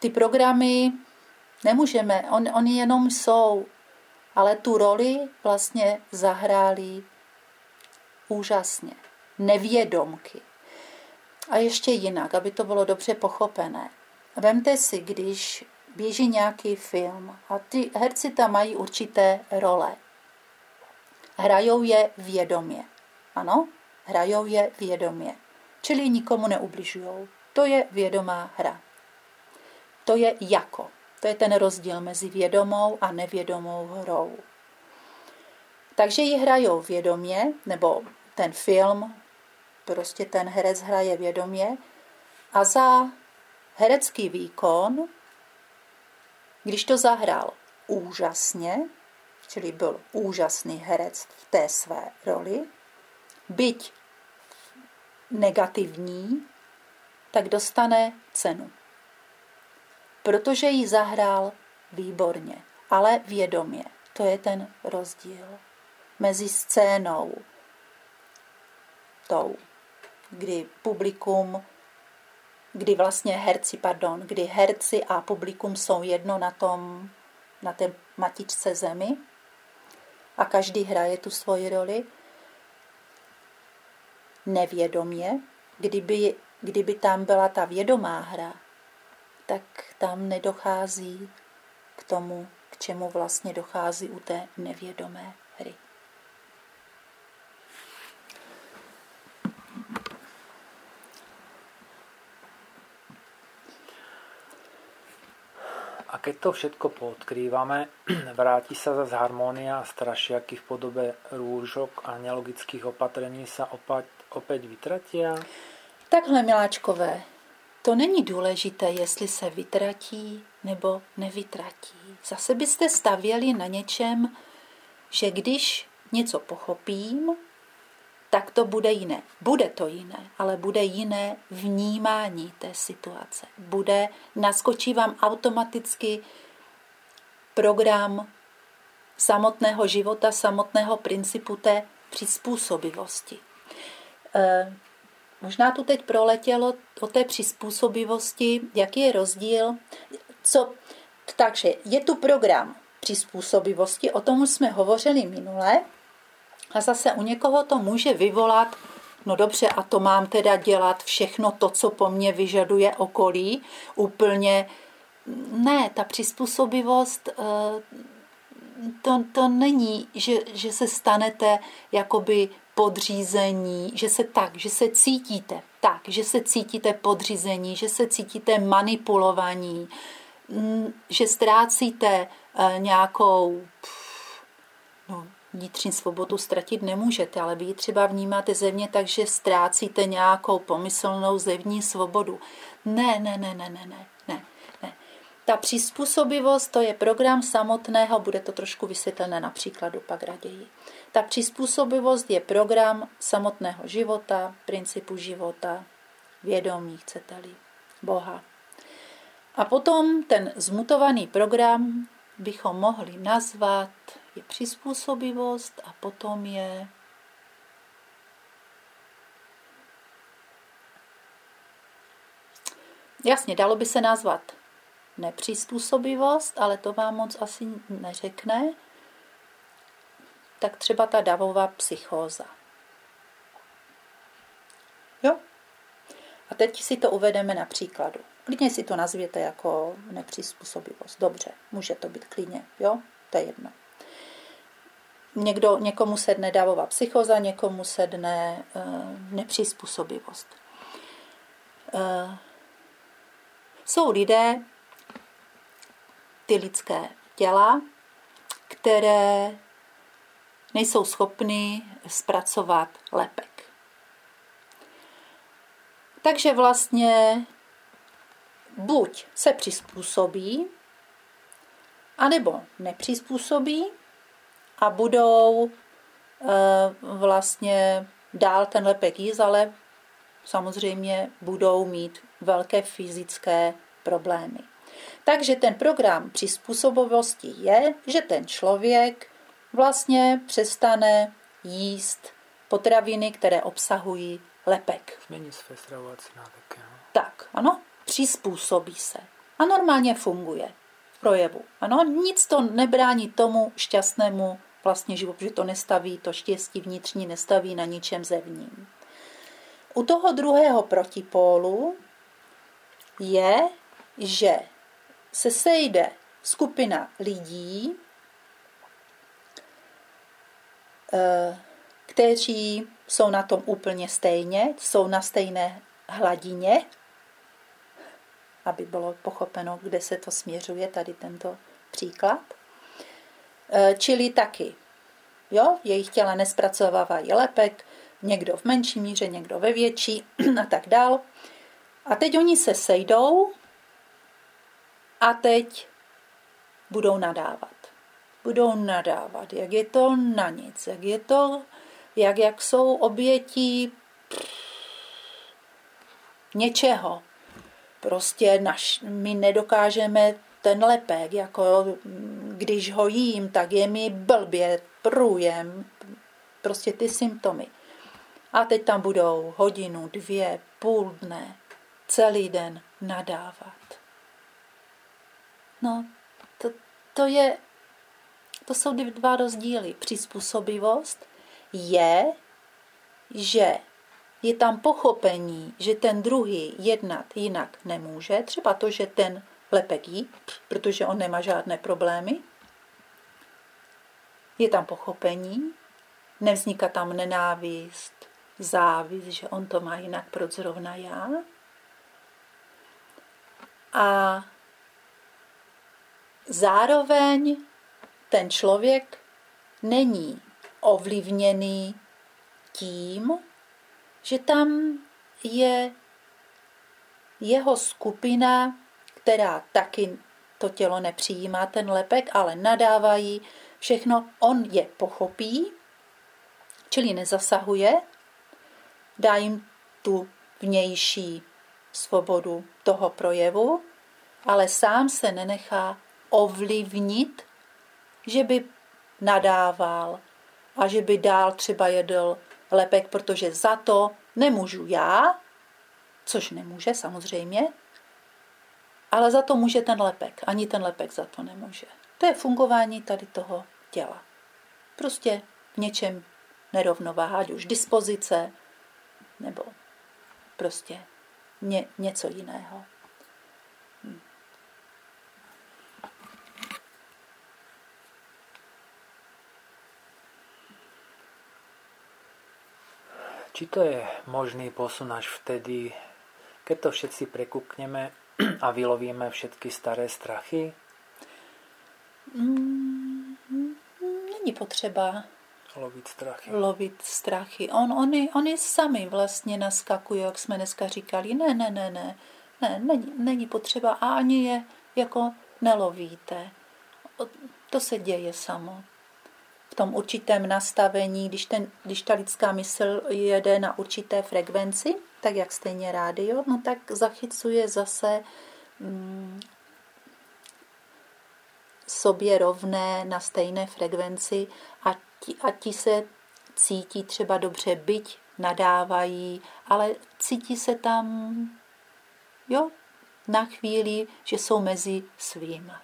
ty programy nemůžeme, oni jenom jsou, ale tu roli vlastně zahráli úžasně. Nevědomky. A ještě jinak, aby to bylo dobře pochopené. Vemte si, když běží nějaký film a ty herci tam mají určité role. Hrajou je vědomě. Ano? Hrajou je vědomě. Čili nikomu neubližujou. To je vědomá hra. To je jako. To je ten rozdíl mezi vědomou a nevědomou hrou. Takže ji hrajou vědomě, nebo ten film, prostě ten herec hraje vědomě a za herecký výkon, když to zahrál úžasně, čili byl úžasný herec v té své roli, byť negativní, tak dostane cenu. Protože ji zahrál výborně, ale vědomě. To je ten rozdíl mezi scénou tou, kdy herci a publikum jsou jedno na té matičce zemi a každý hraje tu svoji roli. Nevědomě, kdyby tam byla ta vědomá hra, tak tam nedochází k tomu, k čemu vlastně dochází u té nevědomé hry. A keď to všetko poodkrývame, vráti sa zase harmónia a strašiaky v podobe rúžok a nelogických opatrení sa opäť vytratia? Takhle, miláčkové, to není důležité, jestli se vytratí nebo nevytratí. Zase byste stavěli na něčem, že když něco pochopím, tak to bude jiné. Bude to jiné, ale bude jiné vnímání té situace. Naskočí vám automaticky program samotného života, samotného principu té přizpůsobivosti. Možná tu teď proletělo o té přizpůsobivosti, jaký je rozdíl. Takže je tu program přizpůsobivosti, o tom už jsme hovořili minule, a zase u někoho to může vyvolat, no dobře, a to mám teda dělat všechno to, co po mně vyžaduje okolí, úplně. Ne, ta přizpůsobivost, to není, že se stanete jakoby podřízení, že se cítíte tak, že se cítíte podřízení, že se cítíte manipulovaní, že ztrácíte nějakou vnitřní svobodu ztratit nemůžete, ale vy ji třeba vnímáte zevně, takže ztrácíte nějakou pomyslnou zevní svobodu. Ne. Ta přizpůsobivost, to je program samotného, bude to trošku vysvětlené na příkladu pak raději. Ta přizpůsobivost je program samotného života, principu života, vědomí, chcete-li, Boha. A potom ten zmutovaný program bychom mohli nazvat je přizpůsobivost a potom je jasně, dalo by se nazvat nepřizpůsobivost, ale to vám moc asi neřekne. Tak třeba ta davová psychóza. Jo? A teď si to uvedeme na příkladu. Klidně si to nazvěte jako nepřizpůsobivost. Dobře, může to být klidně, jo? To je jedno. Někomu sedne davová psychóza, někomu sedne nepřizpůsobivost. Jsou lidé, ty lidské těla, které nejsou schopny zpracovat lepek. Takže vlastně buď se přizpůsobí, anebo nepřizpůsobí a budou vlastně dál ten lepek jíst, ale samozřejmě budou mít velké fyzické problémy. Takže ten program přizpůsobivosti je, že ten člověk vlastně přestane jíst potraviny, které obsahují lepek. Změní své stravovací návyky. Tak, ano, přizpůsobí se. A normálně funguje v projevu. Ano, nic to nebrání tomu šťastnému vlastně životu, že to nestaví, to štěstí vnitřní nestaví na ničem zevním. U toho druhého protipólu je, že se sejde skupina lidí, kteří jsou na tom úplně stejně, jsou na stejné hladině, aby bylo pochopeno, kde se to směřuje, tady tento příklad. Čili taky, jo, jejich těla nespracovávají lepek, někdo v menší míře, někdo ve větší a tak dál. A teď oni se sejdou a teď budou nadávat. Budou nadávat, jak je to na nic, jak je to, jak jsou obětí něčeho. Prostě my nedokážeme ten lepek, jako když ho jím, tak je mi blbě, průjem, prostě ty symptomy. A teď tam budou hodinu, 2, půl dne, celý den nadávat. No, to jsou 2 rozdíly. Přizpůsobivost je, že je tam pochopení, že ten druhý jednat jinak nemůže. Třeba to, že ten lepek jí, protože on nemá žádné problémy. Je tam pochopení, nevzniká tam nenávist, závist, že on to má jinak, proč zrovna já. A zároveň ten člověk není ovlivněný tím, že tam je jeho skupina, která taky to tělo nepřijímá ten lepek, ale nadávají všechno, on je pochopí, čili nezasahuje, dá jim tu vnější svobodu toho projevu, ale sám se nenechá ovlivnit, že by nadával a že by dál třeba jedl lepek, protože za to nemůžu já, což nemůže samozřejmě, ale za to může ten lepek. Ani ten lepek za to nemůže. To je fungování tady toho těla. Prostě v něčem nerovnováha, ať už dispozice, nebo prostě něco jiného. Či to je možný posun až vtedy, keď to všetci prekúkneme a vylovíme všetky staré strachy? Není potřeba lovit strachy. Oni sami vlastně naskakují, jak jsme dneska říkali. Ne, není potřeba a ani je jako nelovíte. To se děje samo. V tom určitém nastavení, když ta lidská mysl jede na určité frekvenci, tak jak stejně rádio, no tak zachycuje zase sobě rovné na stejné frekvenci a ti se cítí třeba dobře, byť nadávají, ale cítí se tam na chvíli, že jsou mezi svýma.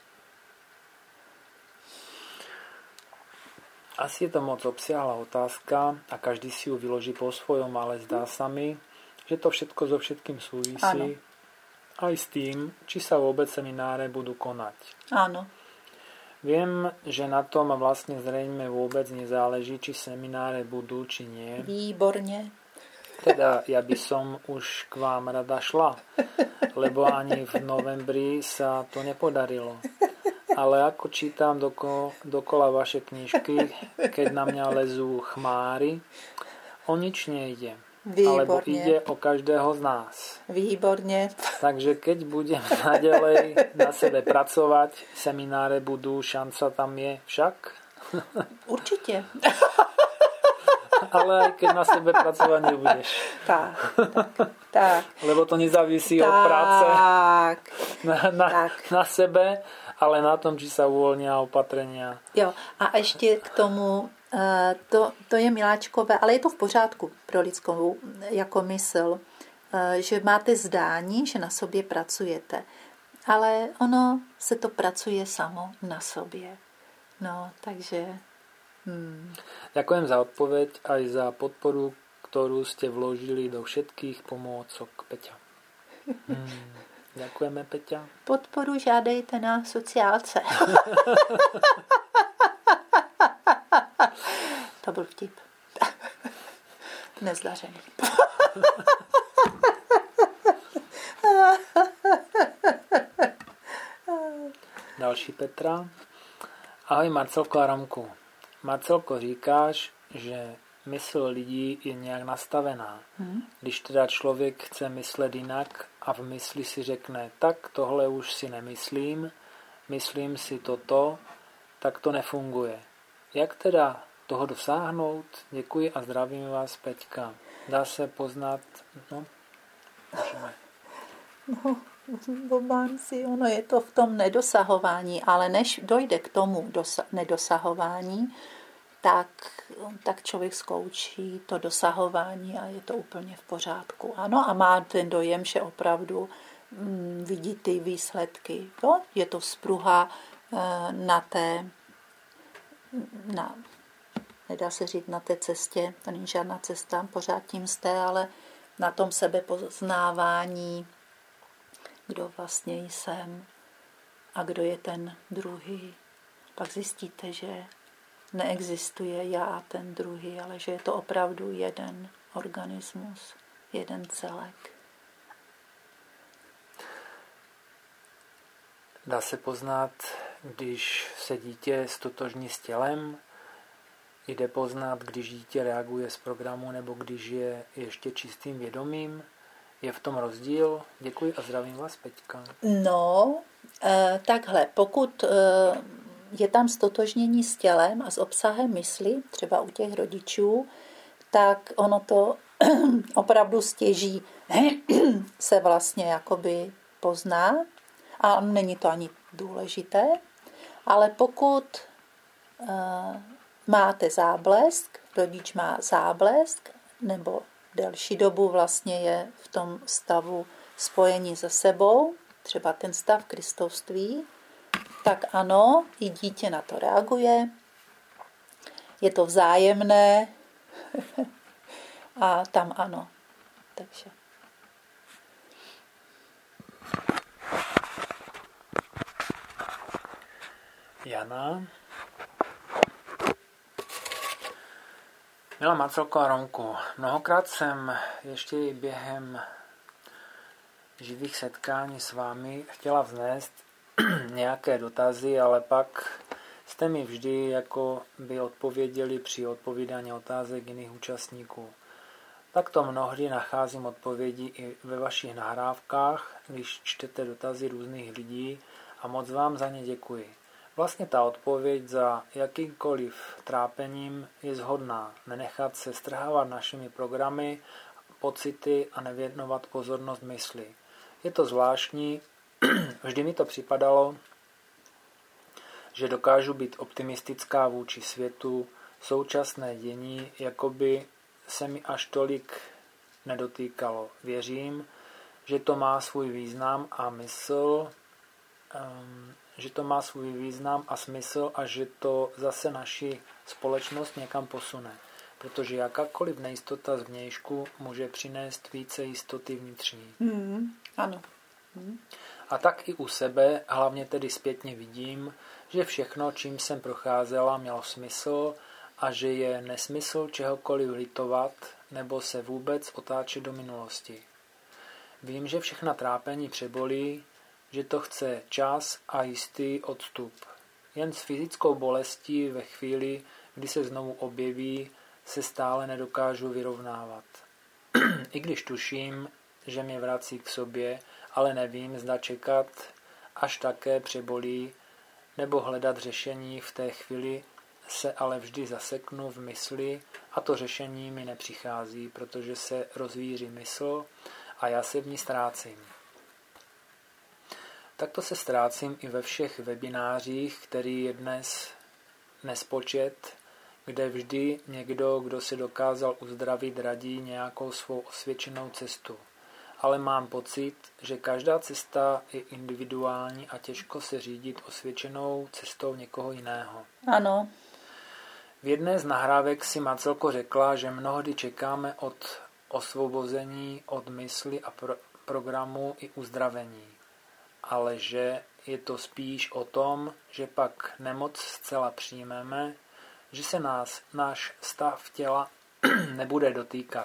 Asi je to moc obsiahla otázka a každý si ju vyloží po svojom, ale zdá sa mi, že to všetko so všetkým súvisí. Áno. Aj s tým, či sa vôbec semináre budú konať. Áno. Viem, že na tom vlastne zrejme vôbec nezáleží, či semináre budú, či nie. Výborne. Teda ja by som už k vám rada šla, lebo ani v novembri sa to nepodarilo. Ale ako čítam dokola vaše knižky, keď na mňa lezú chmáry, o nič nejde. Výborne. Alebo ide o každého z nás. Výborne. Takže keď budem naďalej na sebe pracovať, semináre budú, šanca tam je však? Určite. Ale aj keď na sebe pracovať nebudeš. Tak. Lebo to nezávisí od práce na sebe, ale na tom, či sa uvoľnia opatrenia. Jo, a ještě k tomu, to je miláčkové, ale je to v pořádku pro lidskou jako mysl, že máte zdání, že na sobě pracujete. ale ono se to pracuje samo na sobě. No, takže... Ďakujem za odpoveď aj za podporu, ktorú ste vložili do všetkých pomôcok, Peťa. Ďakujeme, Peťa. Podporu žádejte na sociálce. To byl vtip. Nezdařený. Další Petra. Ahoj Marcelko a Romku. Marcelko, říkáš, že mysl lidí je nějak nastavená. Když teda člověk chce myslet jinak a v mysli si řekne, tak tohle už si nemyslím, myslím si toto, tak to nefunguje. Jak teda toho dosáhnout? Děkuji a zdravím vás, Peťka. Dá se poznat, můžeme. Bobánci, ono je to v tom nedosahování, ale než dojde k tomu nedosahování, tak člověk zkouší to dosahování a je to úplně v pořádku. Ano, a má ten dojem, že opravdu vidí ty výsledky. Jo? Je to spruha nedá se říct na té cestě, to není žádná cesta, pořád tím jste, ale na tom sebepoznávání, kdo vlastně jsem a kdo je ten druhý. Pak zjistíte, že neexistuje já a ten druhý, ale že je to opravdu jeden organismus, jeden celek. Dá se poznat, když se dítě stotožní s tělem, jde poznat, když dítě reaguje z programu nebo když je ještě čistým vědomím. Je v tom rozdíl? Děkuji a zdravím vás, Peťka. No, takhle, pokud je tam stotožnění s tělem a s obsahem mysli, třeba u těch rodičů, tak ono to opravdu stěží se vlastně jakoby pozná a není to ani důležité, ale pokud máte záblesk, rodič má záblesk, nebo delší dobu vlastně je v tom stavu spojení se sebou, třeba ten stav kristovství, tak ano, i dítě na to reaguje, je to vzájemné a tam ano. Takže. Jana. Milá Marcelko a Romku, mnohokrát jsem ještě i během živých setkání s vámi chtěla vznést nějaké dotazy, ale pak jste mi vždy jako by odpověděli při odpovídání otázek jiných účastníků. Takto mnohdy nacházím odpovědi i ve vašich nahrávkách, když čtete dotazy různých lidí a moc vám za ně děkuji. Vlastně ta odpověď za jakýmkoliv trápením je shodná. Nenechat se strhávat našimi programy, pocity a nevěnovat pozornost mysli. Je to zvláštní, vždy mi to připadalo, že dokážu být optimistická vůči světu, současné dění, jakoby se mi až tolik nedotýkalo. Věřím, že to má svůj význam a smysl a že to zase naši společnost někam posune. Protože jakákoliv nejistota zvnějšku může přinést více jistoty vnitřní. Ano. A tak i u sebe, hlavně tedy zpětně vidím, že všechno, čím jsem procházela, mělo smysl a že je nesmysl čehokoliv litovat nebo se vůbec otáčet do minulosti. Vím, že všechna trápení přebolí, že to chce čas a jistý odstup. Jen s fyzickou bolestí ve chvíli, kdy se znovu objeví, se stále nedokážu vyrovnávat. I když tuším, že mě vrací k sobě, ale nevím, zda čekat, až také přebolí, nebo hledat řešení v té chvíli, se ale vždy zaseknu v mysli a to řešení mi nepřichází, protože se rozvíří mysl a já se v ní ztrácím. Takto se ztrácím i ve všech webinářích, který je dnes nespočet, kde vždy někdo, kdo si dokázal uzdravit, radí nějakou svou osvědčenou cestu. ale mám pocit, že každá cesta je individuální a těžko se řídit osvědčenou cestou někoho jiného. Ano. V jedné z nahrávek si Marcelko řekla, že mnohdy čekáme od osvobození od mysli a programu i uzdravení, ale že je to spíš o tom, že pak nemoc zcela přijmeme, že se náš stav těla nebude dotýkat.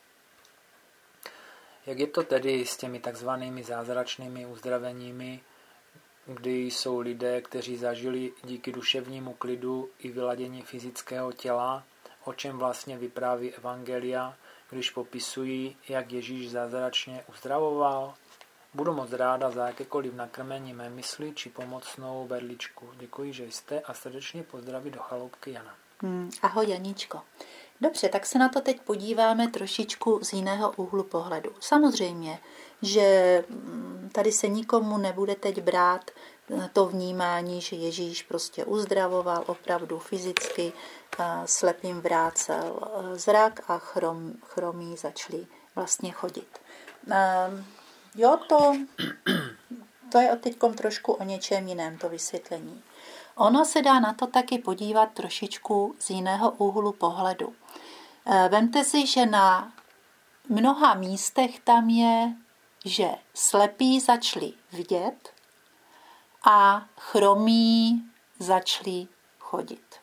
Jak je to tedy s těmi takzvanými zázračnými uzdraveními, kdy jsou lidé, kteří zažili díky duševnímu klidu i vyladění fyzického těla, o čem vlastně vypráví evangelia, když popisují, jak Ježíš zázračně uzdravoval? Budu moc ráda za jakékoliv nakrmení mé mysli či pomocnou berličku. Děkuji, že jste a srdečně pozdraví do chaloupky Jana. Ahoj Janíčko. Dobře, tak se na to teď podíváme trošičku z jiného úhlu pohledu. Samozřejmě, že tady se nikomu nebude teď brát to vnímání, že Ježíš prostě uzdravoval opravdu fyzicky, slepým vrácel zrak a chromí začali vlastně chodit. Jo, to je teď trošku o něčem jiném, to vysvětlení. Ono se dá na to taky podívat trošičku z jiného úhlu pohledu. Vemte si, že na mnoha místech tam je, že slepí začali vidět a chromí začali chodit.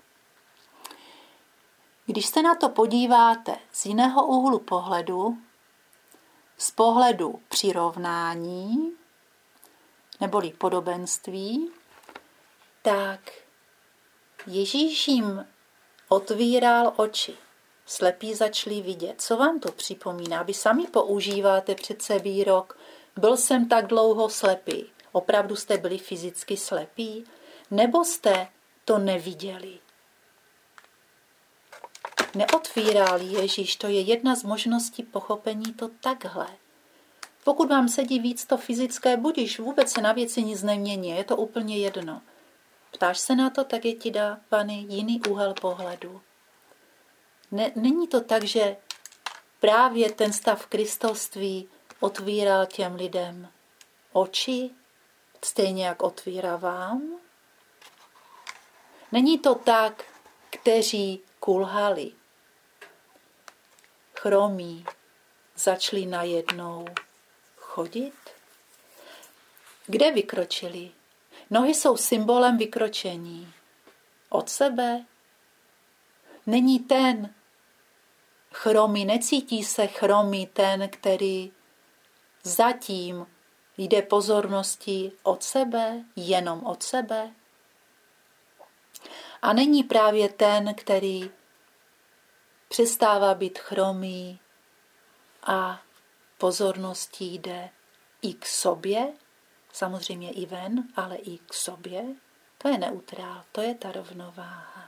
Když se na to podíváte z jiného úhlu pohledu, z pohledu přirovnání neboli podobenství, tak Ježíš jim otvíral oči. Slepí začali vidět. Co vám to připomíná? Vy sami používáte přece výrok, byl jsem tak dlouho slepý. Opravdu jste byli fyzicky slepí? Nebo jste to neviděli? Neotvíral Ježíš, to je jedna z možností pochopení to takhle. Pokud vám sedí víc to fyzické, budiš, vůbec se na věci nic nemění, je to úplně jedno. Ptáš se na to, tak je ti dávaný jiný úhel pohledu. Není to tak, že právě ten stav kristovství otvíral těm lidem oči, stejně jak otvírá vám? Není to tak, kteří kulhali, chromí, začali najednou chodit? Kde vykročili? Nohy jsou symbolem vykročení. Od sebe? Není ten chromý, necítí se chromý ten, který zatím jde pozorností od sebe, jenom od sebe? A není právě ten, který přestává být chromý a pozorností jde i k sobě, samozřejmě i ven, ale i k sobě? To je neutrál, to je ta rovnováha.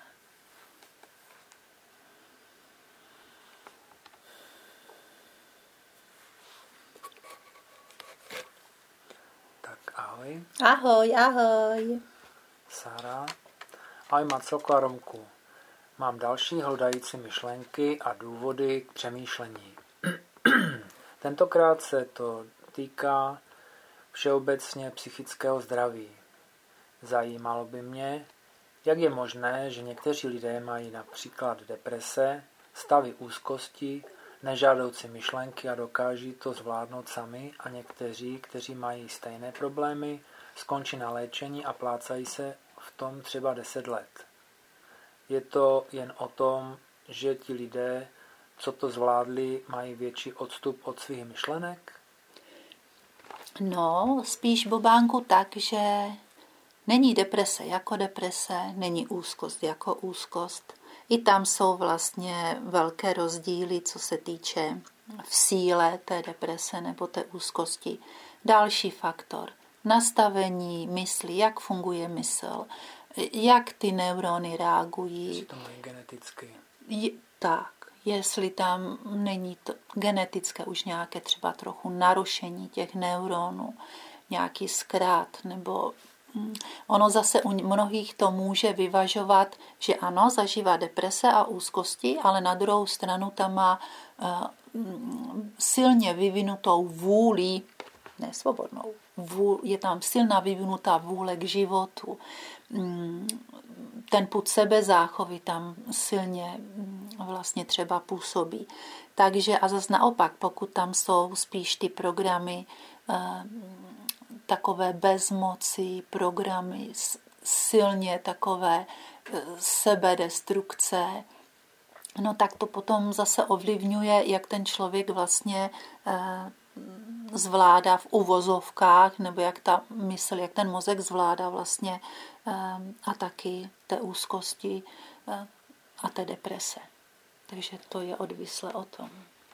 Tak ahoj. Ahoj, ahoj. Sára. Ahoj Marcelko a Romku. Mám další hledající myšlenky a důvody k přemýšlení. Tentokrát se to týká všeobecně psychického zdraví. Zajímalo by mě, jak je možné, že někteří lidé mají například deprese, stavy úzkosti, nežádoucí myšlenky a dokáží to zvládnout sami a někteří, kteří mají stejné problémy, skončí na léčení a plácají se v tom třeba 10 let. Je to jen o tom, že ti lidé, co to zvládli, mají větší odstup od svých myšlenek? No, spíš, Bobánku, tak, že není deprese jako deprese, není úzkost jako úzkost. I tam jsou vlastně velké rozdíly, co se týče v síle té deprese nebo té úzkosti. Další faktor, nastavení mysli, jak funguje mysl, jak ty neurony reagují. Jestli to mají geneticky. Tak, jestli tam není to genetické už nějaké třeba trochu narušení těch neuronů, nějaký zkrát, nebo ono zase u mnohých to může vyvažovat, že ano, zažívá deprese a úzkosti, ale na druhou stranu tam má silně vyvinutou vůli, ne svobodnou, je tam silná vyvinutá vůle k životu. Ten pud sebezáchovy tam silně vlastně třeba působí. Takže a zase naopak, pokud tam jsou spíš ty programy takové bezmoci, programy silně takové sebedestrukce, no tak to potom zase ovlivňuje, jak ten člověk vlastně zvládá v uvozovkách, nebo jak ta mysl, jak ten mozek zvládá vlastně ataky té úzkosti a té deprese. Takže to je odvislé o tom.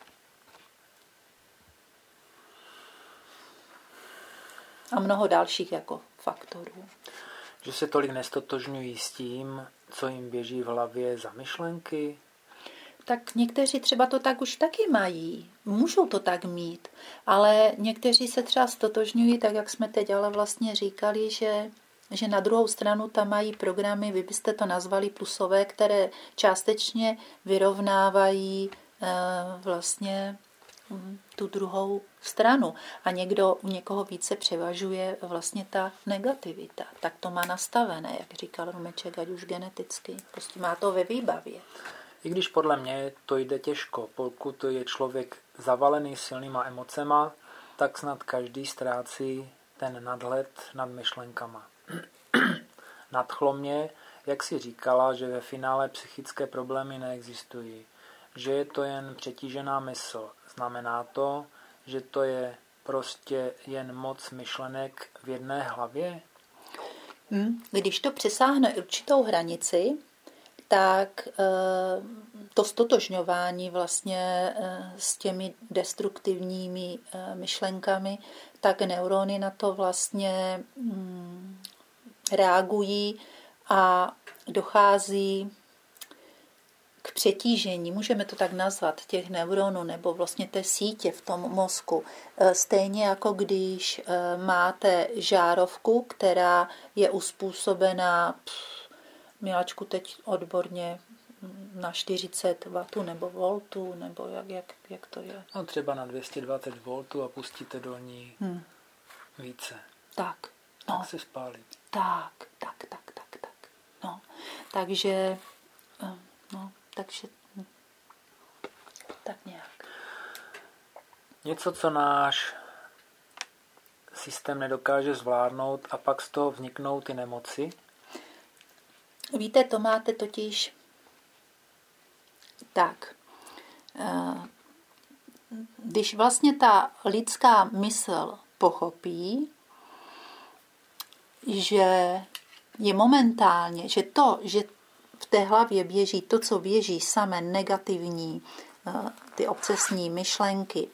A mnoho dalších jako faktorů. Že se tolik nestotožňují s tím, co jim běží v hlavě za myšlenky? Tak někteří třeba to tak už taky mají. Můžou to tak mít. Ale někteří se třeba stotožňují, tak jak jsme teď ale vlastně říkali, že na druhou stranu tam mají programy, vy byste to nazvali plusové, které částečně vyrovnávají vlastně tu druhou stranu. A u někoho více převažuje vlastně ta negativita. Tak to má nastavené, jak říkal Romeček, ať už geneticky. Prostě má to ve výbavě. I když podle mě to jde těžko, pokud je člověk zavalený silnýma emocema, tak snad každý ztrácí ten nadhled nad myšlenkama. Nadchlo mě, jak si říkala, že ve finále psychické problémy neexistují, že je to jen přetížená mysl. Znamená to, že to je prostě jen moc myšlenek v jedné hlavě? Když to přesáhne určitou hranici, tak to stotožňování vlastně s těmi destruktivními myšlenkami, tak neurony na to vlastně reagují a dochází k přetížení, můžeme to tak nazvat, těch neuronů nebo vlastně té sítě v tom mozku. Stejně jako když máte žárovku, která je uspůsobená, miláčku teď odborně, na 40 W nebo voltů, nebo jak to je? No třeba na 220 V a pustíte do ní více. Tak. No. Tak se spálí. Tak. No. Takže tak nějak. Něco, co náš systém nedokáže zvládnout a pak z toho vzniknou ty nemoci? Víte, to máte totiž tak. Když vlastně ta lidská mysl pochopí, že je momentálně, že v té hlavě běží to, co běží, samé negativní, ty obsesní myšlenky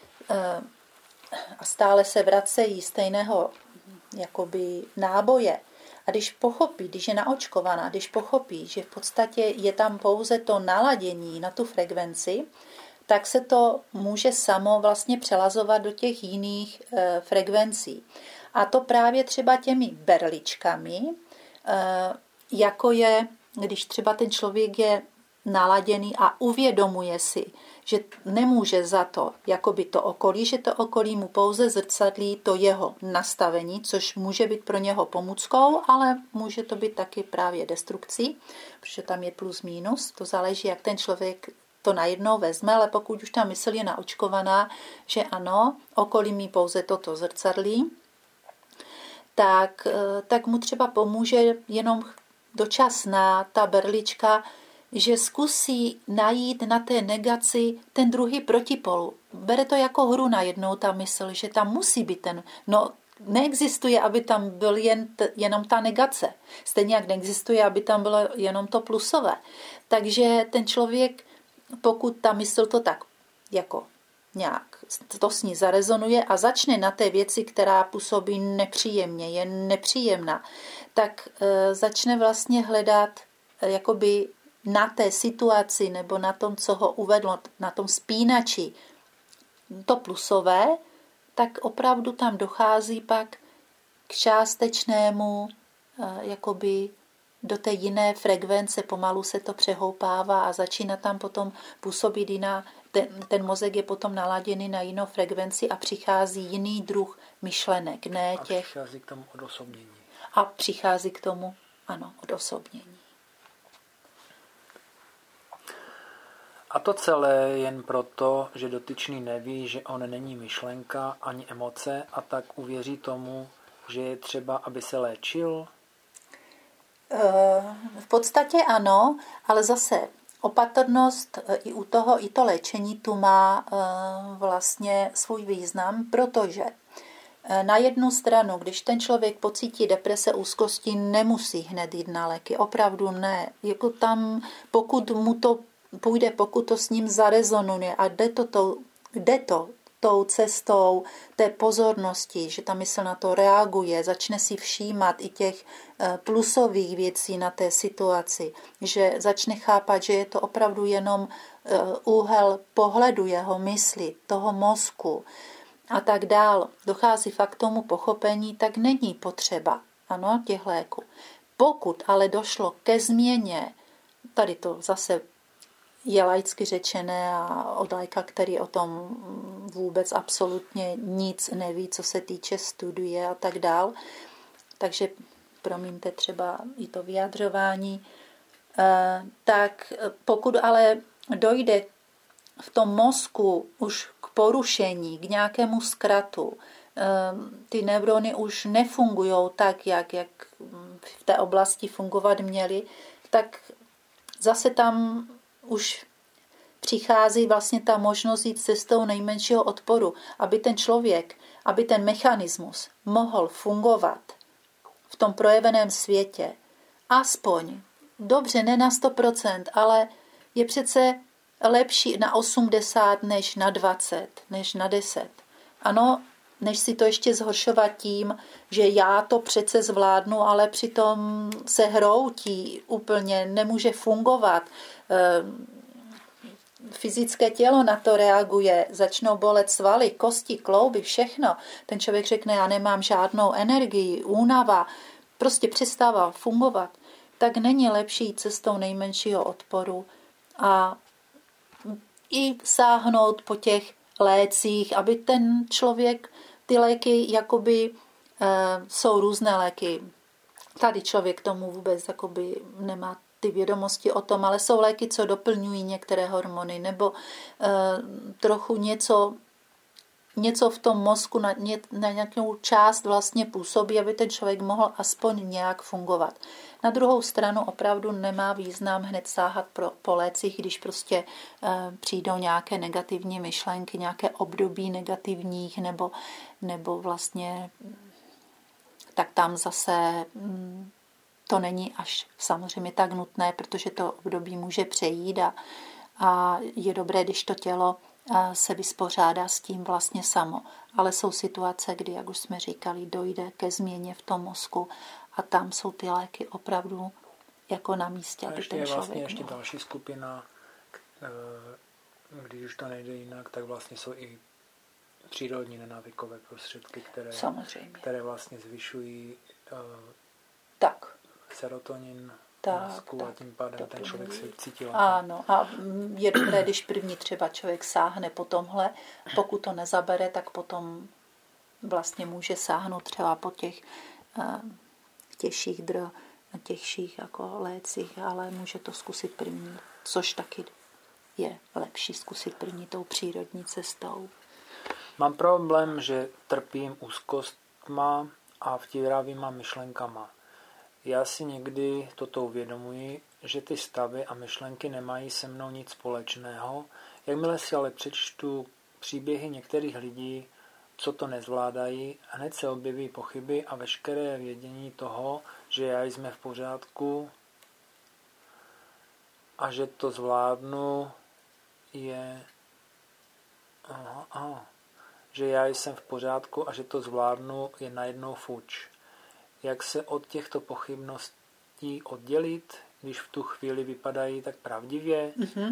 a stále se vracejí stejného jakoby náboje. A když je naočkovaná, když pochopí, že v podstatě je tam pouze to naladění na tu frekvenci, tak se to může samo vlastně přelazovat do těch jiných frekvencí. A to právě třeba těmi berličkami, jako je, když třeba ten člověk je naladěný a uvědomuje si, že nemůže za to, jakoby to okolí, že to okolí mu pouze zrcadlí to jeho nastavení, což může být pro něho pomůckou, ale může to být taky právě destrukcí, protože tam je plus minus, to záleží, jak ten člověk to najednou vezme, ale pokud už ta mysl je naočkovaná, že ano, okolí mi pouze toto zrcadlí, tak mu třeba pomůže jenom dočasná ta berlička, že zkusí najít na té negaci ten druhý protipol. Bere to jako hru najednou ta mysl, že tam musí být neexistuje, aby tam byl jenom ta negace. Stejně jak neexistuje, aby tam bylo jenom to plusové. Takže ten člověk, pokud ta mysl to tak jako nějak to s ní zarezonuje a začne na té věci, která působí nepříjemně, je nepříjemná, tak začne vlastně hledat jakoby na té situaci nebo na tom, co ho uvedlo, na tom spínači to plusové, tak opravdu tam dochází pak k částečnému jakoby do té jiné frekvence, pomalu se to přehoupává a začíná tam potom působit ten mozek je potom naladěný na jinou frekvenci a přichází jiný druh myšlenek, ne těch. A přichází k tomu odosobnění. A přichází k tomu, ano, odosobnění. A to celé jen proto, že dotyčný neví, že on není myšlenka ani emoce a tak uvěří tomu, že je třeba, aby se léčil? V podstatě ano, ale zase opatrnost i to léčení tu má vlastně svůj význam, protože na jednu stranu, když ten člověk pocítí deprese, úzkosti, nemusí hned jít na léky. Opravdu ne. Jako tam, pokud mu to půjde, pokud to s ním zarezonuje a jde to tou cestou té pozornosti, že ta mysl na to reaguje, začne si všímat i těch plusových věcí na té situaci, že začne chápat, že je to opravdu jenom úhel pohledu jeho mysli, toho mozku a tak dál. Dochází fakt k tomu pochopení, tak není potřeba, ano, těch léků. Pokud ale došlo ke změně, tady to zase je laicky řečené a od laika, který o tom vůbec absolutně nic neví, co se týče studie a tak dál. Takže promiňte třeba i to vyjadřování. Tak pokud ale dojde v tom mozku už k porušení, k nějakému zkratu, ty neurony už nefungují tak, jak v té oblasti fungovat měly, tak zase tam už přichází vlastně ta možnost jít cestou nejmenšího odporu, aby ten člověk, aby ten mechanismus mohl fungovat v tom projeveném světě. Aspoň, dobře, ne na 100%, ale je přece lepší na 80 než na 20, než na 10. Ano, než si to ještě zhoršovat tím, že já to přece zvládnu, ale přitom se hroutí úplně, nemůže fungovat. Fyzické tělo na to reaguje, začnou bolet svaly, kosti, klouby, všechno. Ten člověk řekne, já nemám žádnou energii, únava, prostě přestává fungovat. Tak není lepší cestou nejmenšího odporu a i sáhnout po těch lécích, aby ten člověk, ty léky jakoby jsou různé léky. Tady člověk tomu vůbec jakoby nemá ty vědomosti o tom, ale jsou léky, co doplňují některé hormony, nebo trochu něco v tom mozku na nějakou část vlastně působí, aby ten člověk mohl aspoň nějak fungovat. Na druhou stranu opravdu nemá význam hned sáhat po lécích, když prostě přijdou nějaké negativní myšlenky, nějaké období negativních, nebo vlastně tak tam zase to není až samozřejmě tak nutné, protože to období může přejít a je dobré, když to tělo se vyspořádá s tím vlastně samo. Ale jsou situace, kdy, jak už jsme říkali, dojde ke změně v tom mozku a tam jsou ty léky opravdu jako na místě, aby ten člověk vlastně ještě další skupina, když už to nejde jinak, tak vlastně jsou i přírodní nenávykové prostředky, které vlastně zvyšují serotonin mozku a tím pádem ten člověk se cítí lépe. Ano, a je dobré, když první třeba člověk sáhne po tomhle, pokud to nezabere, tak potom vlastně může sáhnout třeba po těch těžších jako lécích, ale může to zkusit první, což taky je lepší zkusit první tou přírodní cestou. Mám problém, že trpím úzkostma a vtíravýma myšlenkama. Já si někdy toto uvědomuji, že ty stavy a myšlenky nemají se mnou nic společného. Jakmile si ale přečtu příběhy některých lidí, co to nezvládají, hned se objeví pochyby a veškeré vědění toho, že já jsme v pořádku a že to zvládnu, že já jsem v pořádku a že to zvládnu, je najednou fuč. Jak se od těchto pochybností oddělit, když v tu chvíli vypadají tak pravdivě?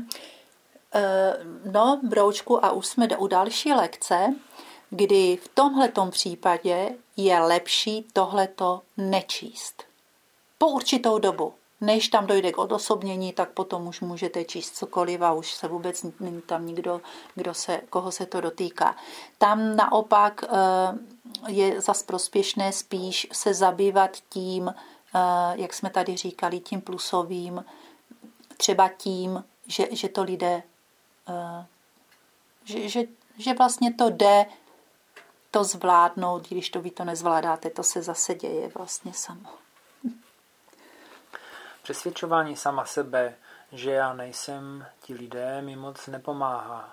No, broučku, a už jsme u další lekce, kdy v tomhletom případě je lepší tohleto nečíst. Po určitou dobu. Než tam dojde k odosobnění, tak potom už můžete číst cokoliv a už se vůbec není tam nikdo, koho se to dotýká. Tam naopak je zas prospěšné spíš se zabývat tím, jak jsme tady říkali, tím plusovým, třeba tím, že to lidé, že vlastně to jde to zvládnout, když to vy to nezvládáte, to se zase děje vlastně samo. Přesvědčování sama sebe, že já nejsem ti lidé, mi moc nepomáhá.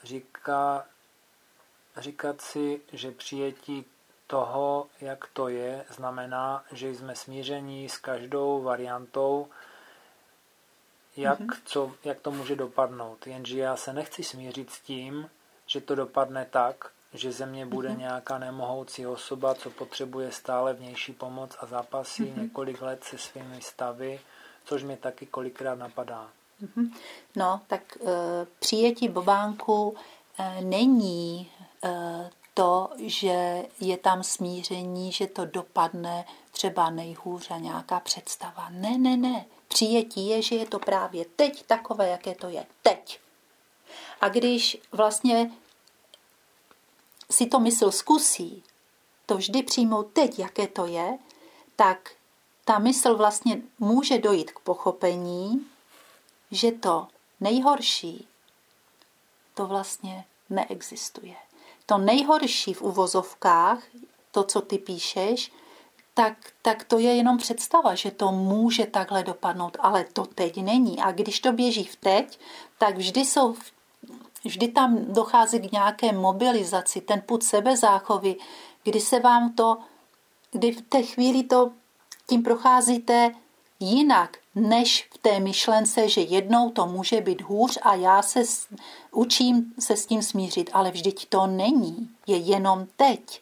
Říkat si, že přijetí toho, jak to je, znamená, že jsme smíření s každou variantou, jak to může dopadnout. Jenže já se nechci smířit s tím, že to dopadne tak, že ze mě bude nějaká nemohoucí osoba, co potřebuje stále vnější pomoc a zápasí několik let se svými stavy, což mě taky kolikrát napadá. No, tak přijetí bobánku není to, že je tam smíření, že to dopadne třeba nejhůř a nějaká představa. Ne. Přijetí je, že je to právě teď takové, jaké to je. Teď. A když vlastně si to mysl zkusí, to vždy přijmout teď, jaké to je, tak ta mysl vlastně může dojít k pochopení, že to nejhorší, to vlastně neexistuje. To nejhorší v uvozovkách, to, co ty píšeš, tak to je jenom představa, že to může takhle dopadnout, ale to teď není. A když to běží v teď, tak vždy tam dochází k nějaké mobilizaci, ten pud sebezáchovy, kdy v té chvíli tím procházíte jinak, než v té myšlence, že jednou to může být hůř a já se učím se s tím smířit, ale vždyť to není, je jenom teď.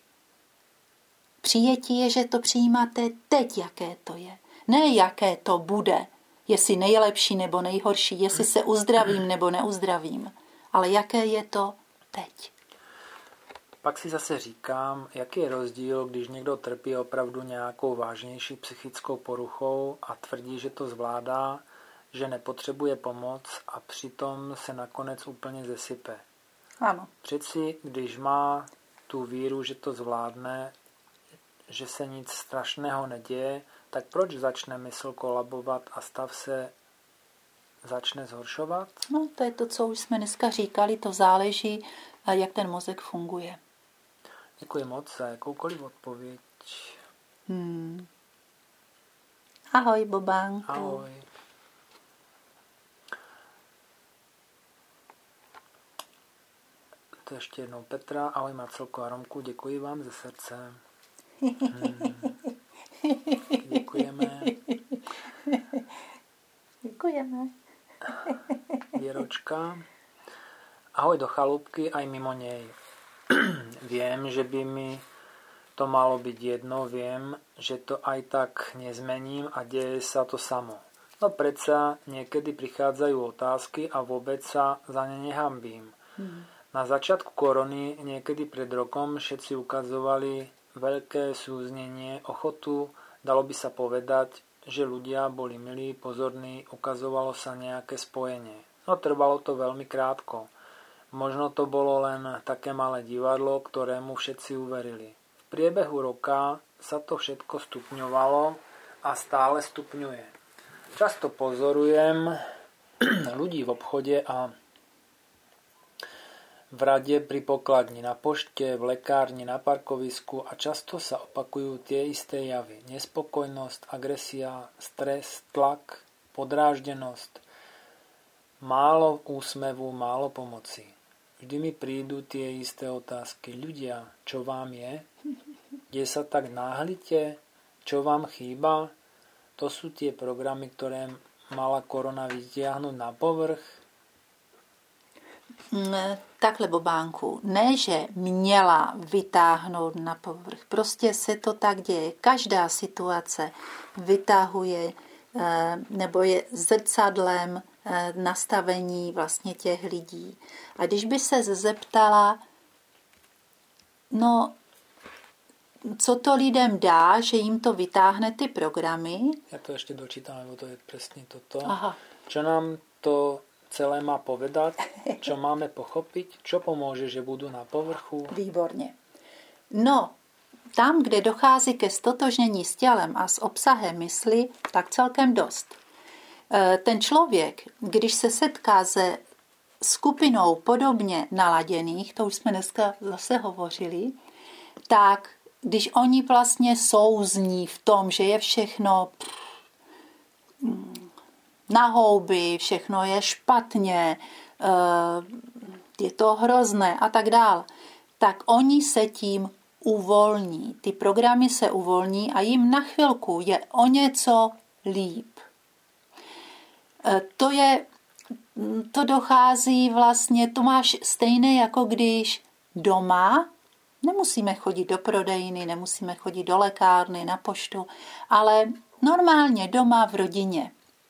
Přijetí je, že to přijímáte teď, jaké to je. Ne, jaké to bude, jestli nejlepší nebo nejhorší, jestli se uzdravím nebo neuzdravím, ale jaké je to teď. Pak si zase říkám, jaký je rozdíl, když někdo trpí opravdu nějakou vážnější psychickou poruchou a tvrdí, že to zvládá, že nepotřebuje pomoc a přitom se nakonec úplně zesype. Ano. Přeci, když má tu víru, že to zvládne, že se nic strašného neděje, tak proč začne mysl kolabovat a stav se začne zhoršovat? No, to je to, co už jsme dneska říkali, to záleží, jak ten mozek funguje. Děkuji moc za jakoukoliv odpověď. Ahoj, Bobánku. Ahoj. To ještě jednou Petra. Ahoj Marcelko a Romku, děkuji vám ze srdce. Děkujeme. Děkujeme. Věročka. Ahoj do chalúbky aj mimo nej. Viem, že by mi to malo byť jedno, viem, že to aj tak nezmením a deje sa to samo. No predsa niekedy prichádzajú otázky a vôbec sa za ne nehambím. Na začiatku korony niekedy pred rokom všetci ukazovali veľké súznenie, ochotu, dalo by sa povedať, že ľudia boli milí, pozorní, ukazovalo sa nejaké spojenie. No trvalo to veľmi krátko. Možno to bolo len také malé divadlo, ktorému všetci uverili. V priebehu roka sa to všetko stupňovalo a stále stupňuje. Často pozorujem ľudí v obchode a v rade pri pokladni, na pošte, v lekárni, na parkovisku a často sa opakujú tie isté javy. Nespokojnosť, agresia, stres, tlak, podráždenosť, málo úsmevu, málo pomoci. Vždy mi prídu tie isté otázky. Ľudia, čo vám je? Kde sa tak náhlite? Čo vám chýba? To sú tie programy, ktoré mala korona vytiahnuť na povrch? Takhle, Bobánku, ne, že měla vytáhnout na povrch. Prostě se to tak děje. Každá situace vytahuje nebo je zrcadlem nastavení vlastně těch lidí. A když by se zeptala, no, co to lidem dá, že jim to vytáhne ty programy. Ja to ešte dočítam, lebo to je presne toto. Aha. Čo nám to celé má povedať, čo máme pochopiť, čo pomôže, že budú na povrchu. Výborně. No, tam, kde dochází ke stotožnění s tělem a s obsahem mysli, tak celkem dost. Ten člověk, když se setká se skupinou podobně naladěných, to už jsme dneska zase hovořili, tak když oni vlastně souzní v tom, že je všechno na houby, všechno je špatně, je to hrozné a tak dál, tak oni se tím uvolní. Ty programy se uvolní a jim na chvilku je o něco líp. To dochází vlastně, to máš stejné, jako když doma, nemusíme chodit do prodejny, nemusíme chodit do lékárny, na poštu, ale normálně doma v rodině.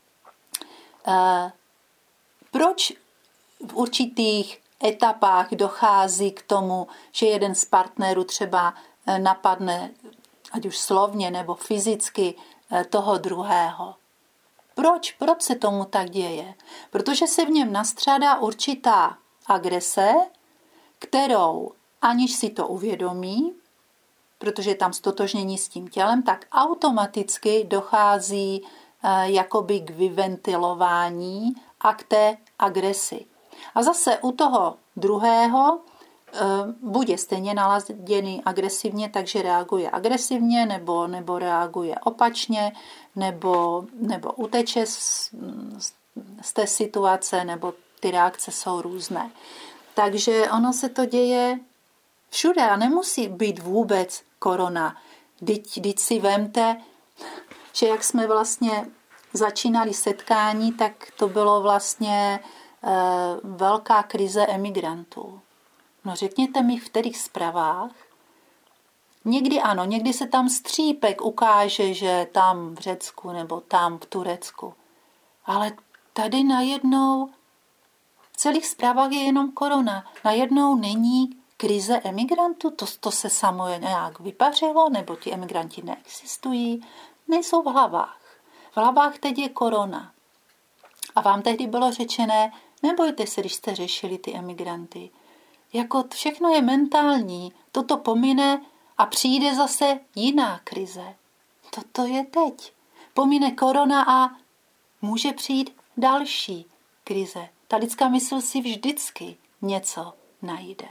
Proč v určitých etapách dochází k tomu, že jeden z partnerů třeba napadne, ať už slovně nebo fyzicky, toho druhého? Proč se tomu tak děje? Protože se v něm nastřádá určitá agrese, kterou, aniž si to uvědomí, protože je tam stotožnění s tím tělem, tak automaticky dochází jakoby k vyventilování a k té agresi. A zase u toho druhého bude stejně naladěný agresivně, takže reaguje agresivně, nebo reaguje opačně, nebo uteče z té situace, nebo ty reakce jsou různé. Takže ono se to děje všude a nemusí být vůbec korona. Vždyť si vemte, že jak jsme vlastně začínali setkání, tak to bylo vlastně velká krize emigrantů. No řekněte mi, v kterých zprávách. Někdy ano, někdy se tam střípek ukáže, že tam v Řecku nebo tam v Turecku. Ale tady najednou v celých zprávách je jenom korona. Najednou není krize emigrantů, to se samo nějak vypařilo, nebo ti emigranti neexistují. Nejsou v hlavách. V hlavách teď je korona. A vám tehdy bylo řečené, nebojte se, když jste řešili ty emigranty. Jako všechno je mentální, toto pomine a přijde zase jiná krize. Toto je teď. Pomine korona a může přijít další krize. Ta lidská mysl si vždycky něco najde.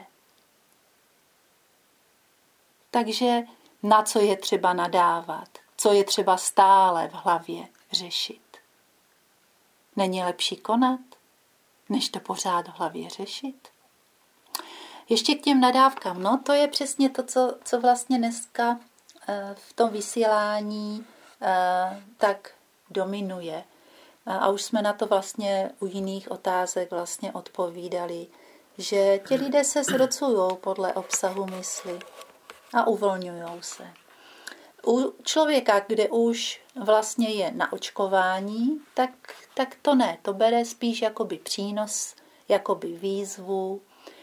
Takže na co je třeba nadávat? Co je třeba stále v hlavě řešit? Není lepší konat, než to pořád v hlavě řešit? Ještě k těm nadávkám. No, to je přesně to, co vlastně dneska v tom vysílání tak dominuje. A už jsme na to vlastně u jiných otázek vlastně odpovídali, že ti lidé se zrocujou podle obsahu mysli a uvolňujou se. U člověka, kde už vlastně je na očkování, tak to ne. To bere spíš jakoby přínos, jakoby výzvu,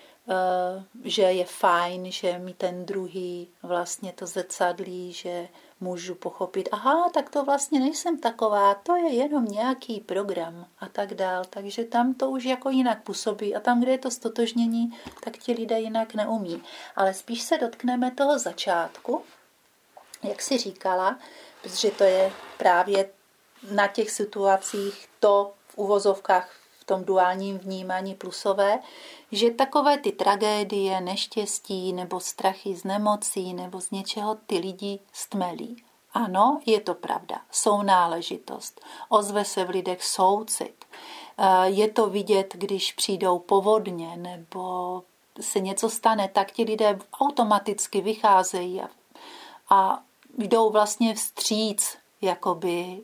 že je fajn, že mi ten druhý vlastně to zrcadlí, že můžu pochopit, aha, tak to vlastně nejsem taková, to je jenom nějaký program a tak dál. Takže tam to už jako jinak působí a tam, kde je to stotožnění, tak ti lidé jinak neumí. Ale spíš se dotkneme toho začátku, jak jsi říkala, protože to je právě na těch situacích to v uvozovkách v tom duálním vnímání plusové, že takové ty tragédie, neštěstí nebo strachy z nemocí nebo z něčeho ty lidi stmelí. Ano, je to pravda, jsou náležitost, ozve se v lidech soucit. Je to vidět, když přijdou povodně nebo se něco stane, tak ti lidé automaticky vycházejí a jdou vlastně vstříc jakoby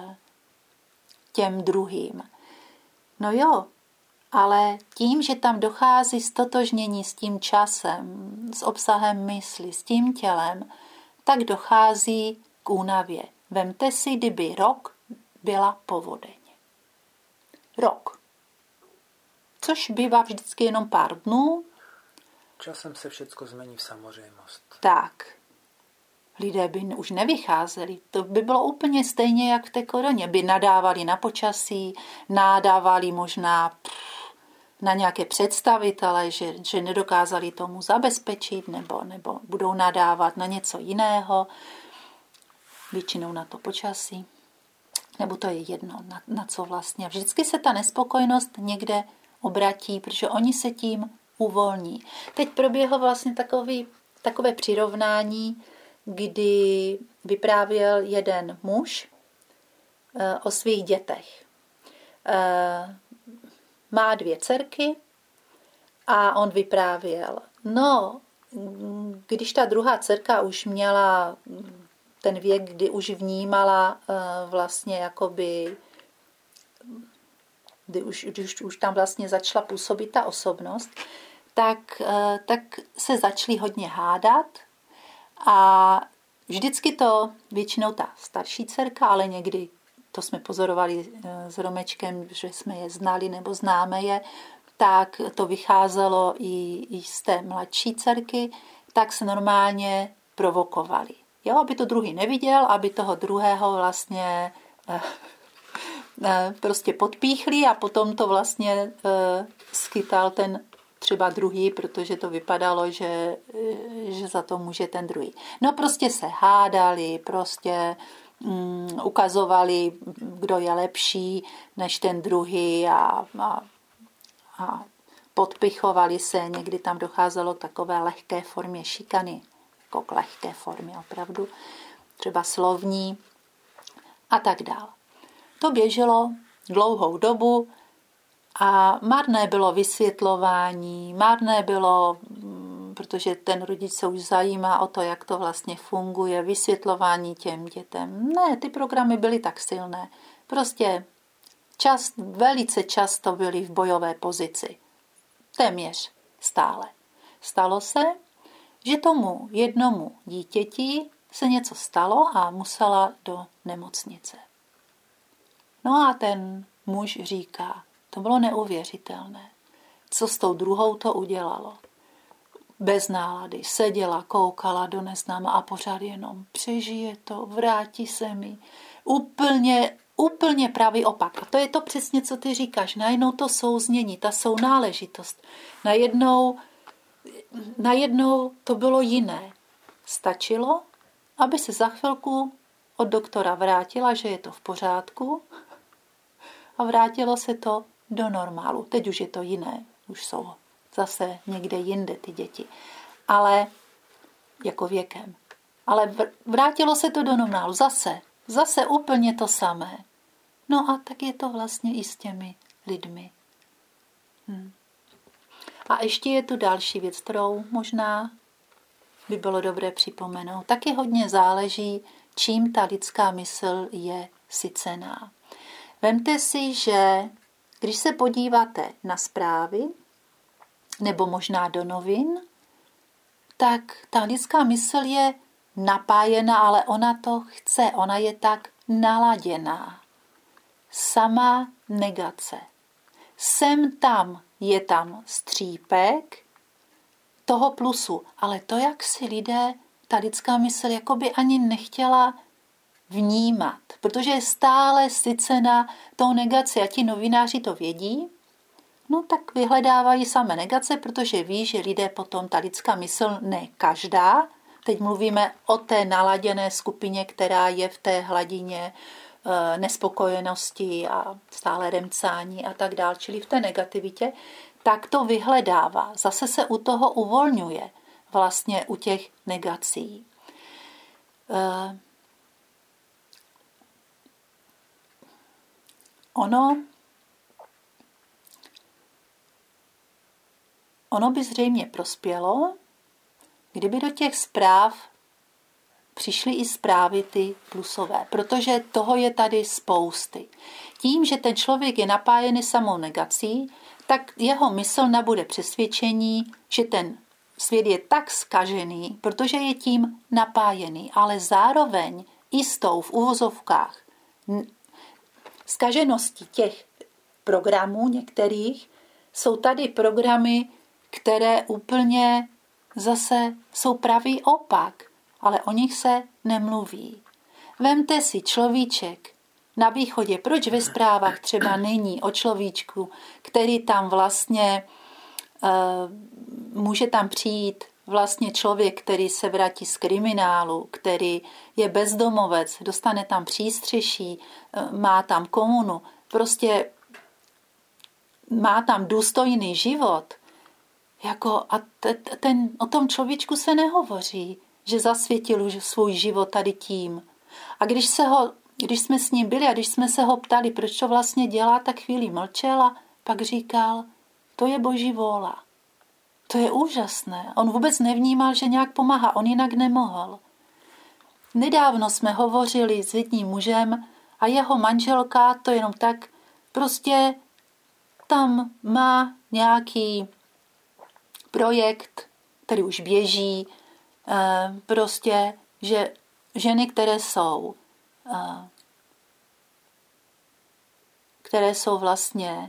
těm druhým. No jo, ale tím, že tam dochází stotožnění s tím časem, s obsahem mysli, s tím tělem, tak dochází k únavě. Vemte si, kdyby rok byla povodeň. Rok. Což bývá vždycky jenom pár dnů. Časem se všecko zmení v samozřejmost. Tak. lidé by už nevycházeli. To by bylo úplně stejně, jak v té koroně. By nadávali na počasí, nadávali možná na nějaké představitele, že nedokázali tomu zabezpečit, nebo budou nadávat na něco jiného, většinou na to počasí. Nebo to je jedno, na co vlastně. Vždycky se ta nespokojenost někde obratí, protože oni se tím uvolní. Teď proběhlo vlastně takové přirovnání, kdy vyprávěl jeden muž o svých dětech. Má 2 dcerky a on vyprávěl. No, když ta druhá dcerka už měla ten věk, kdy už vnímala vlastně jakoby, když už tam vlastně začala působit ta osobnost, tak se začali hodně hádat a vždycky to většinou ta starší dcerka, ale někdy to jsme pozorovali s Romečkem, že jsme je znali nebo známe je, tak to vycházelo i z té mladší dcerky, tak se normálně provokovali. Jo, aby to druhý neviděl, aby toho druhého vlastně prostě podpíchli a potom to vlastně schytal ten třeba druhý, protože to vypadalo, že za to může ten druhý. No prostě se hádali, prostě ukazovali, kdo je lepší než ten druhý a podpichovali se, někdy tam docházelo k takové lehké formě šikany, jako k lehké formě opravdu, třeba slovní a tak dále. To běželo dlouhou dobu a marné bylo vysvětlování, marné bylo, protože ten rodič se už zajímá o to, jak to vlastně funguje, vysvětlování těm dětem. Ne, ty programy byly tak silné. Prostě velice často byly v bojové pozici. Téměř stále. Stalo se, že tomu jednomu dítěti se něco stalo a musela do nemocnice. No a ten muž říká, to bylo neuvěřitelné. Co s tou druhou to udělalo? Bez nálady, seděla, koukala do neznáma a pořád jenom přežije to, vrátí se mi. Úplně pravý opak. A to je to přesně, co ty říkáš. Najednou to souznění, ta sounáležitost. Najednou to bylo jiné. Stačilo, aby se za chvilku od doktora vrátila, že je to v pořádku a vrátilo se to do normálu. Teď už je to jiné. Už jsou zase někde jinde ty děti. Ale jako věkem. Ale vrátilo se to do normálu. Zase úplně to samé. No a tak je to vlastně i s těmi lidmi. A ještě je tu další věc, kterou možná by bylo dobré připomenout. Taky hodně záleží, čím ta lidská mysl je sycená. Vemte si, že když se podíváte na zprávy, nebo možná do novin, tak ta lidská mysl je napájená, ale ona to chce, ona je tak naladěná. Sama negace. Sem tam je tam střípek toho plusu, ale to, jak si lidé, ta lidská mysl jakoby ani nechtěla vnímat, protože je stále sycena tou negací a ti novináři to vědí, no tak vyhledávají samé negace, protože ví, že lidé potom, ta lidská mysl, ne každá, teď mluvíme o té naladěné skupině, která je v té hladině nespokojenosti a stále remcání a tak dál, čili v té negativitě, tak to vyhledává. Zase se u toho uvolňuje vlastně u těch negací. Ono by zřejmě prospělo, kdyby do těch zpráv přišly i zprávy ty plusové, protože toho je tady spousty. Tím, že ten člověk je napájený samou negací, tak jeho mysl nabude přesvědčení, že ten svět je tak zkažený, protože je tím napájený, ale zároveň i s tou v uvozovkách zkažeností těch programů některých, jsou tady programy, které úplně zase jsou pravý opak. ale o nich se nemluví. Vemte si človíček na východě, proč ve zprávách třeba není o človíčku, který tam vlastně může tam přijít vlastně člověk, který se vrátí z kriminálu, který je bezdomovec, dostane tam přístřeší, má tam komunu, prostě má tam důstojný život. O tom človíčku se nehovoří, že zasvětil svůj život tady tím. A když jsme s ním byli a když jsme se ho ptali, proč to vlastně dělá, tak chvíli mlčel a pak říkal, to je Boží vůle. To je úžasné. On vůbec nevnímal, že nějak pomáhá. On jinak nemohl. Nedávno jsme hovořili s jedním mužem a jeho manželka to jenom tak prostě tam má nějaký projekt, který už běží, prostě, že ženy, které jsou vlastně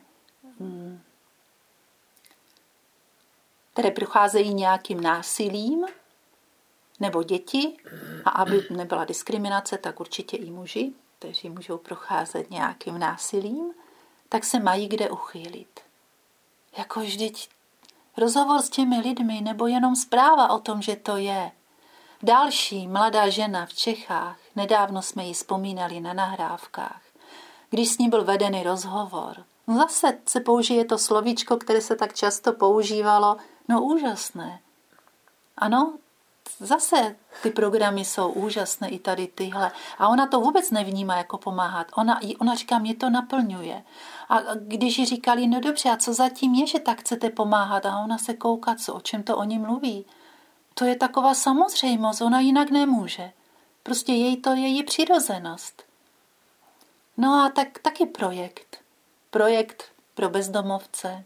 které procházejí nějakým násilím, nebo děti, a aby nebyla diskriminace, tak určitě i muži, kteří můžou procházet nějakým násilím, tak se mají kde uchýlit. Jako vždyť rozhovor s těmi lidmi, nebo jenom zpráva o tom, že to je. Další mladá žena v Čechách, nedávno jsme ji vzpomínali na nahrávkách, když s ní byl vedený rozhovor. Zase se použije to slovíčko, které se tak často používalo, no úžasné. Ano, zase ty programy jsou úžasné, i tady tyhle. A ona to vůbec nevnímá jako pomáhat. Ona říká, mě to naplňuje. A když jí říkali, no dobře, a co zatím je, že tak chcete pomáhat? A ona se kouká, o čem to oni mluví. To je taková samozřejmost, ona jinak nemůže. Prostě to je její přirozenost. No a taky projekt. Projekt pro bezdomovce.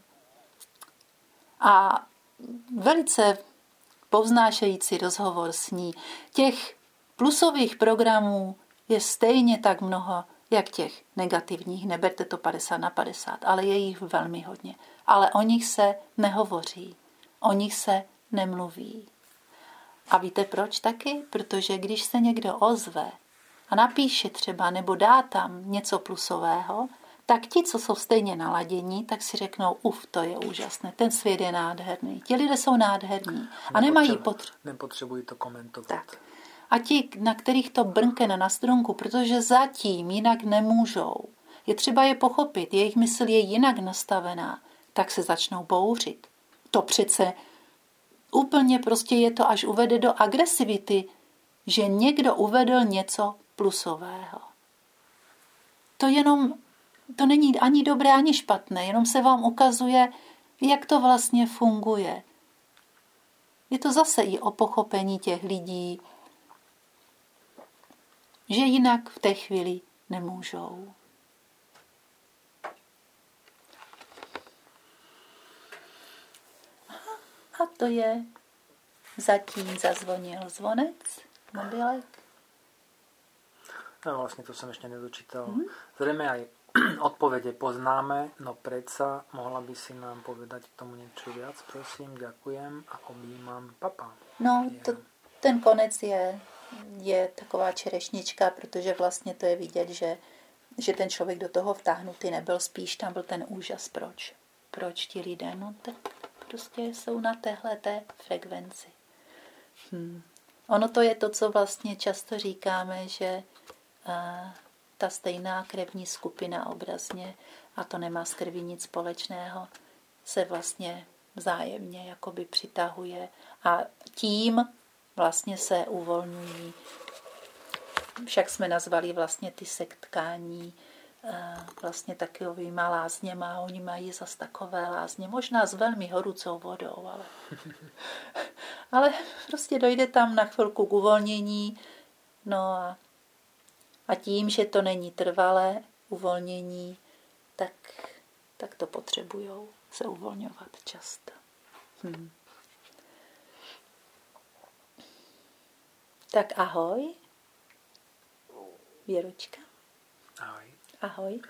A velice povznášející rozhovor s ní. Těch plusových programů je stejně tak mnoho, jak těch negativních. Neberte to 50/50, ale je jich velmi hodně. Ale o nich se nehovoří. O nich se nemluví. A víte proč taky? Protože když se někdo ozve a napíše třeba nebo dá tam něco plusového, tak ti, co jsou stejně naladění, tak si řeknou, to je úžasné, ten svět je nádherný. Ti lidé jsou nádherní a nemají nepotřebují to komentovat. Tak. A ti, na kterých to brnkne na strunku, protože zatím jinak nemůžou, je třeba je pochopit, jejich mysl je jinak nastavená, tak se začnou bouřit. To přece úplně prostě je to, až uvede do agresivity, že někdo uvedl něco plusového. To není ani dobré, ani špatné, jenom se vám ukazuje, jak to vlastně funguje. Je to zase i o pochopení těch lidí, že jinak v té chvíli nemůžou. A to je, zatím zazvonil zvonec, mobilek. No vlastně to jsem ještě nedočítal. Zřejmě aj odpovede poznáme, no predsa mohla by si nám povedať k tomu niečo viac, prosím, ďakujem a objímám papa. No, ten konec je taková čerešnička, protože vlastně to je vidět, že ten člověk do toho vtáhnutý nebyl, spíš tam byl ten úžas, proč ti lidé, no tak prostě jsou na téhleté frekvenci. Ono to je to, co vlastně často říkáme, že ta stejná krevní skupina obrazně, a to nemá s krví nic společného, se vlastně vzájemně jakoby přitahuje a tím vlastně se uvolňují. Však jsme nazvali vlastně ty sektkání vlastně takovýma lázněma, oni mají zas takové lázně, možná s velmi horucou vodou, ale prostě dojde tam na chvilku k uvolnění, no a tím, že to není trvalé uvolnění, tak to potřebujou se uvolňovat často. Tak ahoj. Věručka. Ahoj. Ahoj.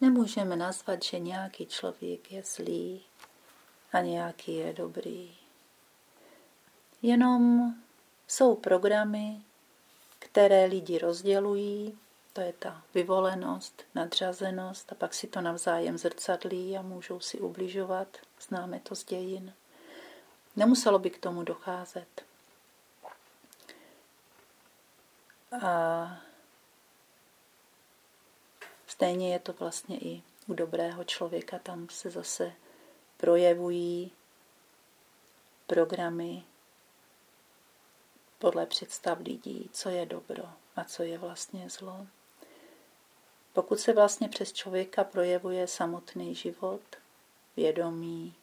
Nemůžeme nazvat, že nějaký člověk je zlý a nějaký je dobrý. Jenom jsou programy, které lidi rozdělují, to je ta vyvolenost, nadřazenost, a pak si to navzájem zrcadlí a můžou si ubližovat. Známe to z dějin. Nemuselo by k tomu docházet. A stejně je to vlastně i u dobrého člověka. Tam se zase projevují programy podle představ lidí, co je dobro a co je vlastně zlo. Pokud se vlastně přes člověka projevuje samotný život, vědomí,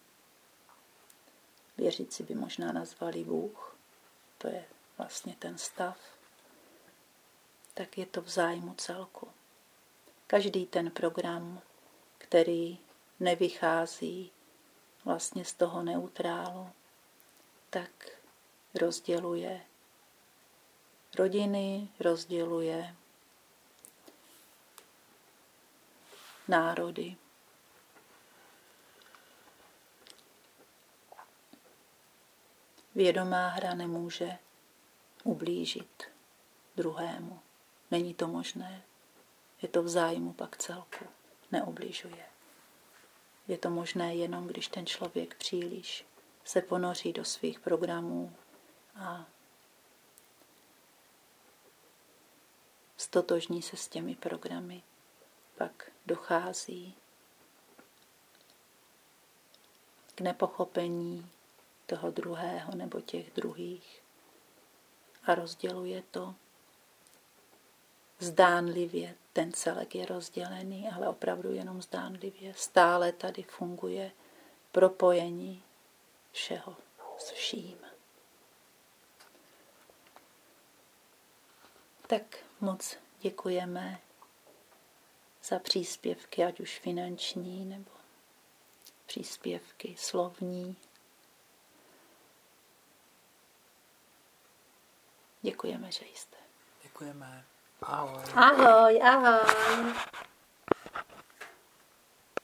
věřící by možná nazvali Bůh, to je vlastně ten stav, tak je to v zájmu celku. Každý ten program, který nevychází vlastně z toho neutrálu, tak rozděluje rodiny, rozděluje národy. Vědomá hra nemůže ublížit druhému. Není to možné. Je to v zájmu pak celku. Neubližuje. Je to možné jenom, když ten člověk příliš se ponoří do svých programů a stotožní se s těmi programy. Pak dochází k nepochopení toho druhého nebo těch druhých a rozděluje to. Zdánlivě ten celek je rozdělený, ale opravdu jenom zdánlivě. Stále tady funguje propojení všeho s vším. Tak moc děkujeme za příspěvky, ať už finanční nebo příspěvky slovní. Děkujeme, že jste. Děkujeme. Ahoj. Ahoj, ahoj.